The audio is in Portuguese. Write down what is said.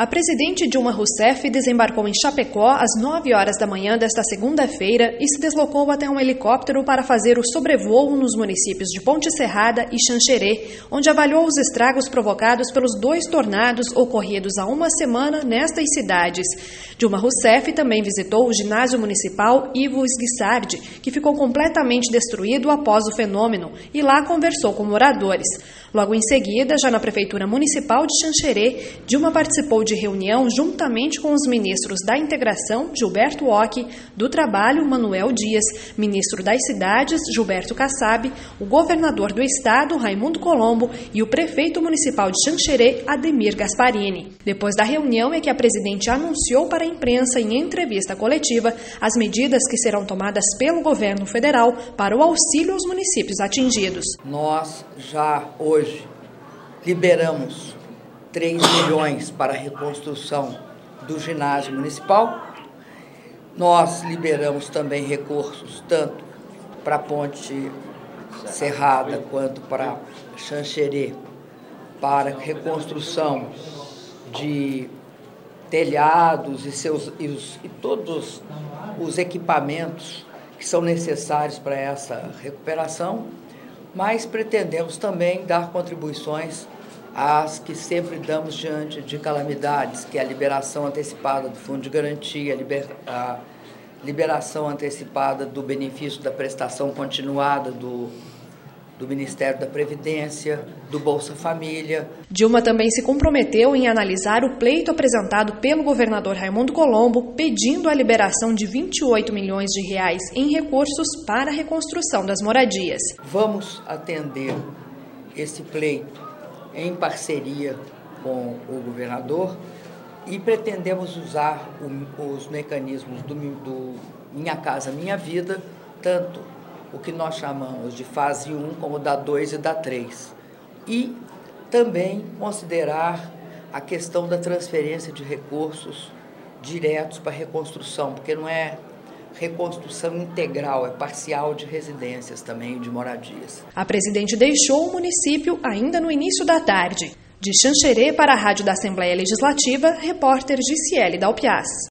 A presidente Dilma Rousseff desembarcou em Chapecó às 9 horas da manhã desta segunda-feira e se deslocou até um helicóptero para fazer o sobrevoo nos municípios de Ponte Serrada e Xanxerê, onde avaliou os estragos provocados pelos 2 tornados ocorridos há uma semana nestas cidades. Dilma Rousseff também visitou o ginásio municipal Ivo Sguissardi, que ficou completamente destruído após o fenômeno, e lá conversou com moradores. Logo em seguida, já na Prefeitura Municipal de Xanxerê, Dilma participou de reunião juntamente com os ministros da Integração, Gilberto Occhi, do Trabalho, Manuel Dias, ministro das Cidades, Gilberto Kassab, o governador do estado, Raimundo Colombo, e o prefeito municipal de Xanxerê, Ademir Gasparini. Depois da reunião é que a presidente anunciou para a imprensa em entrevista coletiva as medidas que serão tomadas pelo governo federal para o auxílio aos municípios atingidos. Nós já hoje liberamos 3 milhões para a reconstrução do ginásio municipal. Nós liberamos também recursos tanto para a Ponte Serrada quanto para Xanxerê para reconstrução de telhados e todos os equipamentos que são necessários para essa recuperação, mas pretendemos também dar contribuições às que sempre damos diante de calamidades, que é a liberação antecipada do Fundo de Garantia, a liberação antecipada do benefício da prestação continuada do Ministério da Previdência, do Bolsa Família. Dilma também se comprometeu em analisar o pleito apresentado pelo governador Raimundo Colombo, pedindo a liberação de 28 milhões de reais em recursos para a reconstrução das moradias. Vamos atender esse pleito em parceria com o governador e pretendemos usar os mecanismos do Minha Casa Minha Vida, tanto o que nós chamamos de fase 1, como da 2 e da 3. E também considerar a questão da transferência de recursos diretos para a reconstrução, porque não é reconstrução integral, é parcial de residências também, de moradias. A presidente deixou o município ainda no início da tarde. De Xanxerê para a Rádio da Assembleia Legislativa, repórter Giciele Dalpiaz.